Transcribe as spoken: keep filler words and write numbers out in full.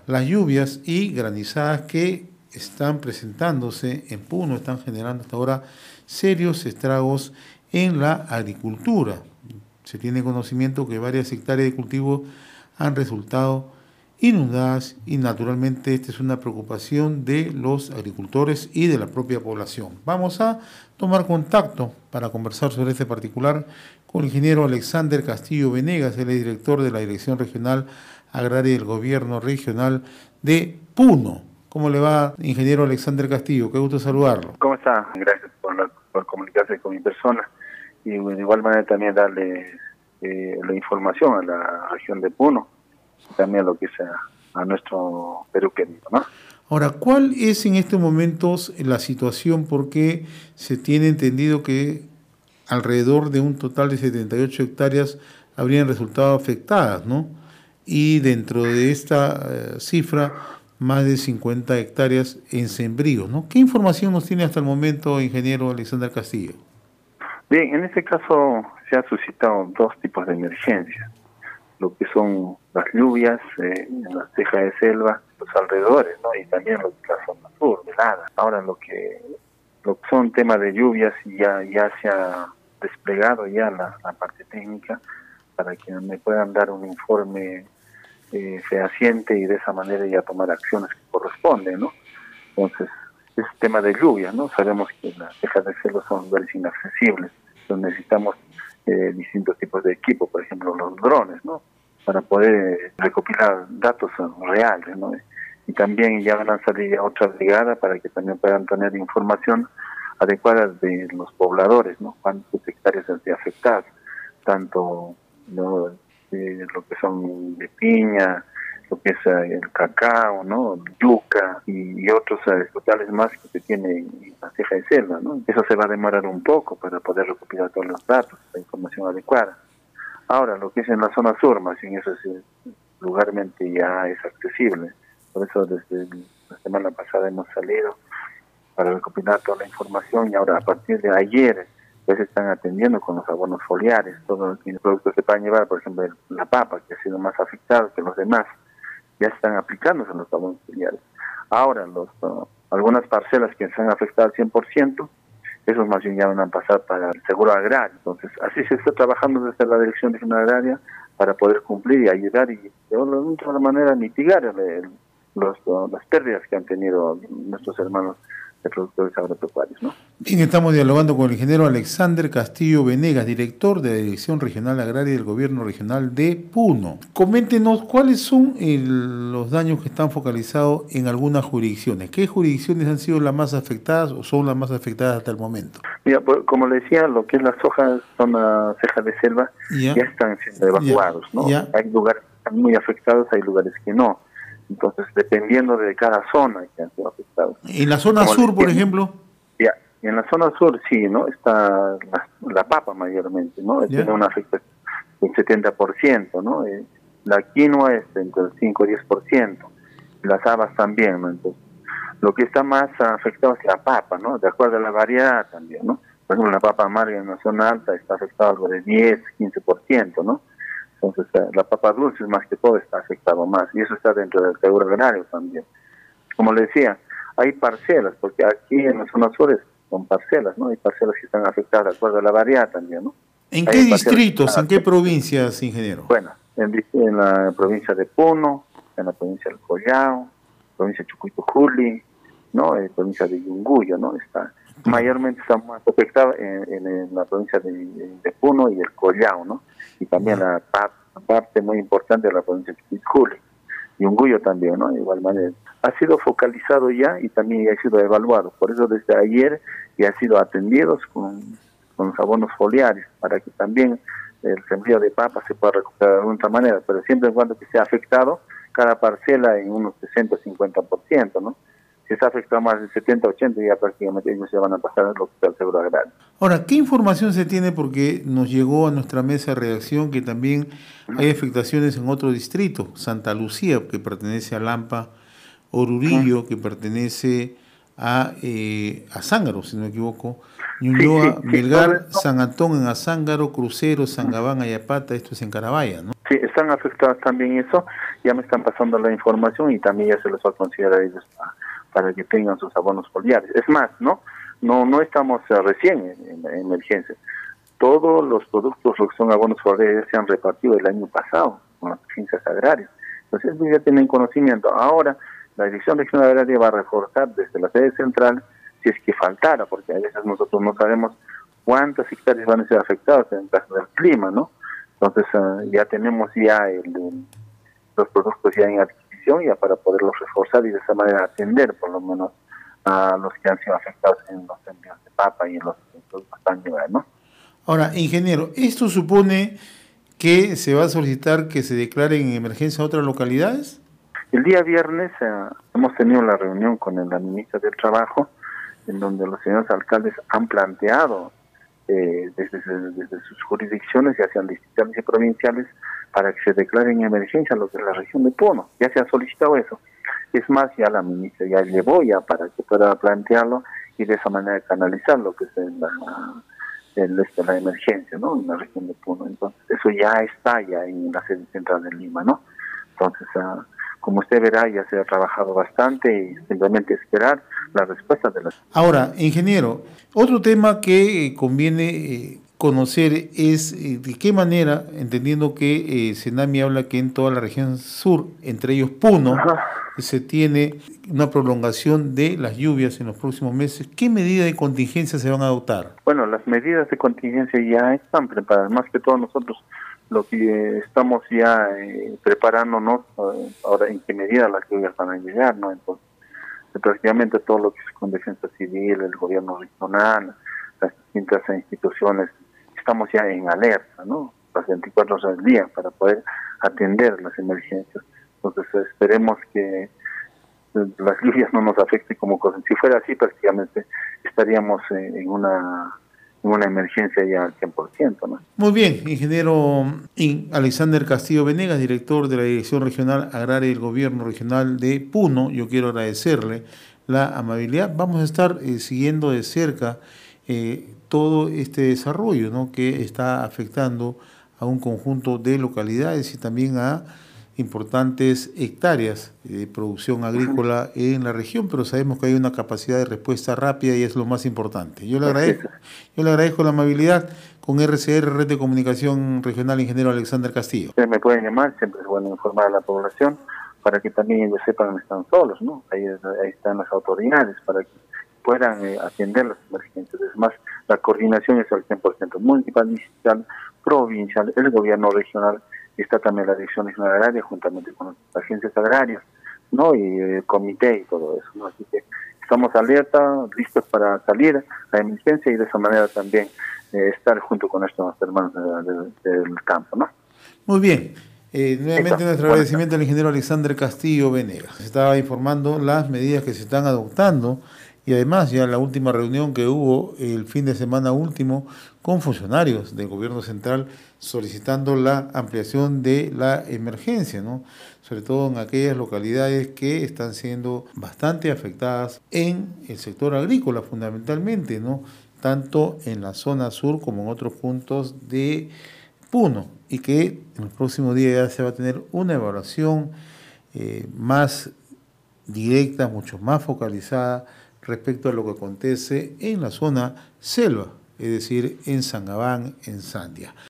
las lluvias y granizadas que están presentándose en Puno, están generando hasta ahora serios estragos en la agricultura. Se tiene conocimiento que varias hectáreas de cultivo han resultado inundadas y naturalmente esta es una preocupación de los agricultores y de la propia población. Vamos a tomar contacto para conversar sobre este particular con el ingeniero Alexander Castillo Venegas, él es director de la Dirección Regional Agraria del Gobierno Regional de Puno. ¿Cómo le va, ingeniero Alexander Castillo? Qué gusto saludarlo. ¿Cómo está? Gracias por, la, por comunicarse con mi persona y de igual manera también darle eh, la información a la región de Puno y también a lo que sea a nuestro Perú querido, ¿no? Ahora, ¿cuál es en estos momentos la situación? Porque se tiene entendido que alrededor de un total de setenta y ocho hectáreas habrían resultado afectadas, ¿no? Y dentro de esta eh, cifra, más de cincuenta hectáreas en sembríos, ¿no? ¿Qué información nos tiene hasta el momento, ingeniero Alexander Castillo? Bien, en este caso se han suscitado dos tipos de emergencias, lo que son las lluvias eh, en las cejas de selva, los alrededores, ¿no? Y también lo que es la zona sur, helada. Ahora lo que, lo que son temas de lluvias ya, ya se ha desplegado ya la, la parte técnica para que me puedan dar un informe eh, fehaciente y de esa manera ya tomar acciones que corresponden, ¿no? Entonces, es tema de lluvia, ¿no? Sabemos que las cejas de selva son lugares inaccesibles, entonces necesitamos eh, distintos tipos de equipo, por ejemplo los drones, ¿no? Para poder recopilar datos reales, ¿no? Y también ya van a salir otra brigada para que también puedan tener información adecuada de los pobladores, ¿no? Cuántos hectáreas han sido afectados, tanto ¿no? de lo que son de piña, lo que es el cacao, ¿no? Yuca y, y otros vegetales más que se tiene en la ceja de selva, ¿no? Eso se va a demorar un poco para poder recopilar todos los datos, la información adecuada. Ahora, lo que es en la zona sur, más bien eso es lugarmente ya es accesible. Por eso desde la semana pasada hemos salido para recopilar toda la información y ahora a partir de ayer ya se están atendiendo con los abonos foliares, todos los productos que puedan llevar, por ejemplo la papa, que ha sido más afectada que los demás, ya están aplicándose en los abonos foliares. Ahora, los, uh, algunas parcelas que se han afectado al cien por ciento, esos más bien ya van a pasar para el seguro agrario. Entonces, así se está trabajando desde la Dirección Regional Agraria para poder cumplir y ayudar y de alguna manera mitigar el, el, los, uh, las pérdidas que han tenido nuestros hermanos de productores agropecuarios, ¿no? Bien, estamos dialogando con el ingeniero Alexander Castillo Venegas, director de la Dirección Regional Agraria del Gobierno Regional de Puno. Coméntenos cuáles son el, los daños que están focalizados en algunas jurisdicciones. ¿Qué jurisdicciones han sido las más afectadas o son las más afectadas hasta el momento? Mira, pues, como le decía, lo que es las hojas, son las cejas de selva, ya, ya están siendo evacuados, ya, ¿no? Ya. Hay lugares que están muy afectados, hay lugares que no. Entonces, dependiendo de cada zona que han sido afectados. ¿En la zona sur, por ejemplo? Ya, en la zona sur sí, ¿no? Está la, la papa mayormente, ¿no? ¿Ya? Tiene una afectación del setenta por ciento, ¿no? Eh, la quinoa es entre el cinco y diez por ciento. Las habas también, ¿no? Entonces, lo que está más afectado es la papa, ¿no? De acuerdo a la variedad también, ¿no? Por ejemplo, la papa amarga en la zona alta está afectada algo de diez, quince por ciento, ¿no? Entonces, la papa dulce más que todo está afectado más, y eso está dentro del seguro agrario también. Como le decía, hay parcelas, porque aquí en las zonas sur son parcelas, ¿no? Hay parcelas que están afectadas de acuerdo a la variedad también, ¿no? ¿En hay qué distritos, en qué provincias, ingeniero? Bueno, en, en la provincia de Puno, en la provincia del Collao, provincia de Chucuito-Juli, ¿no? En la provincia de Yunguyo, ¿no? Está, mayormente está más afectada en, en, en la provincia de, de Puno y el Collao, ¿no? Y también la, la parte muy importante de la provincia de Chucuito-Juli. Y Yunguyo también, ¿no? De igual manera. Ha sido focalizado ya y también ya ha sido evaluado. Por eso desde ayer ya han sido atendidos con, con los abonos foliares para que también el sembrío de papa se pueda recuperar de alguna manera. Pero siempre y cuando que sea afectado cada parcela en unos sesenta a cincuenta por ciento, ¿no? Si está afectado más del setenta a ochenta, ya prácticamente ellos se van a pasar a lo que está el seguro agrario. Ahora, ¿qué información se tiene? Porque nos llegó a nuestra mesa de redacción que también hay afectaciones en otro distrito, Santa Lucía, que pertenece a Lampa, Orurillo, uh-huh. que pertenece a, eh, a Zángaro, si no me equivoco, Ñuñoa, sí, sí, Melgar, sí, San Antón en Azángaro, Crucero, Sangabán, Ayapata, esto es en Carabaya, ¿no? Sí, están afectadas también eso, ya me están pasando la información y también ya se les va a considerar ellos para, para que tengan sus abonos foliares. Es más, ¿no? No no estamos uh, recién en, en, en emergencia. Todos los productos, lo que son abonos foliares, ya se han repartido el año pasado con las agencias agrarias. Entonces, ya tienen conocimiento. Ahora, la Dirección Regional Agraria va a reforzar desde la sede central si es que faltara, porque a veces nosotros no sabemos cuántas hectáreas van a ser afectadas en caso del clima, ¿no? Entonces uh, ya tenemos ya el, el, los productos ya en adquisición ya para poderlos reforzar y de esa manera atender por lo menos a los que han sido afectados en los envíos de papa y en los productos tan llegados, ¿no? Ahora, ingeniero, ¿esto supone que se va a solicitar que se declaren en emergencia otras localidades? El día viernes uh, hemos tenido la reunión con la ministra del Trabajo, en donde los señores alcaldes han planteado Eh, desde, desde sus jurisdicciones, ya sean distritales y provinciales, para que se declaren en emergencia los de la región de Puno. Ya se ha solicitado eso. Es más, ya la ministra ya llevó ya para que pueda plantearlo y de esa manera canalizar lo que es la, el, este, la emergencia, ¿no? En la región de Puno. Entonces, eso ya está ya en la sede central de Lima, ¿no? Entonces, uh, como usted verá, ya se ha trabajado bastante y simplemente esperar la respuesta de las... Ahora, ingeniero, otro tema que eh, conviene eh, conocer es eh, de qué manera, entendiendo que eh, Senami habla que en toda la región sur, entre ellos Puno, Ajá. se tiene una prolongación de las lluvias en los próximos meses, ¿qué medidas de contingencia se van a adoptar? Bueno, las medidas de contingencia ya están preparadas, más que todo nosotros lo que estamos ya eh, preparándonos eh, ahora en qué medida las lluvias van a llegar, ¿no? Entonces, prácticamente todo lo que es con defensa civil, el gobierno regional, las distintas instituciones, estamos ya en alerta, ¿no? Las veinticuatro horas del día para poder atender las emergencias. Entonces esperemos que las lluvias no nos afecten como cosas. Si fuera así, prácticamente estaríamos en una en una emergencia ya al cien por ciento, ¿no? Muy bien, ingeniero Alexander Castillo Venegas, director de la Dirección Regional Agraria del Gobierno Regional de Puno. Yo quiero agradecerle la amabilidad. Vamos a estar eh, siguiendo de cerca eh, todo este desarrollo, ¿no?, que está afectando a un conjunto de localidades y también a importantes hectáreas de producción agrícola en la región, pero sabemos que hay una capacidad de respuesta rápida y es lo más importante. Yo le agradezco, yo le agradezco la amabilidad con R C R, Red de Comunicación Regional, ingeniero Alexander Castillo. Ustedes me pueden llamar, siempre es bueno informar a la población para que también ellos sepan que no están solos, ¿no? Ahí, ahí están las autoridades para que puedan eh, atender las emergencias. Es más, la coordinación es al cien por ciento municipal, distrital, provincial, el gobierno regional. Está también la Dirección Regional Agraria juntamente con las agencias agrarias, ¿no? Y el comité y todo eso, ¿no? Así que estamos alerta, listos para salir a la emergencia y de esa manera también eh, estar junto con nuestros hermanos del de, de campo, ¿no? Muy bien. Eh, nuevamente Esto, nuestro bueno, agradecimiento al ingeniero Alexander Castillo Venegas. Se estaba informando las medidas que se están adoptando y además ya la última reunión que hubo el fin de semana último con funcionarios del gobierno central solicitando la ampliación de la emergencia, ¿no? Sobre todo en aquellas localidades que están siendo bastante afectadas en el sector agrícola fundamentalmente, ¿no? Tanto en la zona sur como en otros puntos de Puno, y que en los próximos días ya se va a tener una evaluación eh, más directa, mucho más focalizada respecto a lo que acontece en la zona selva, es decir, en Sangabán, en Sandia.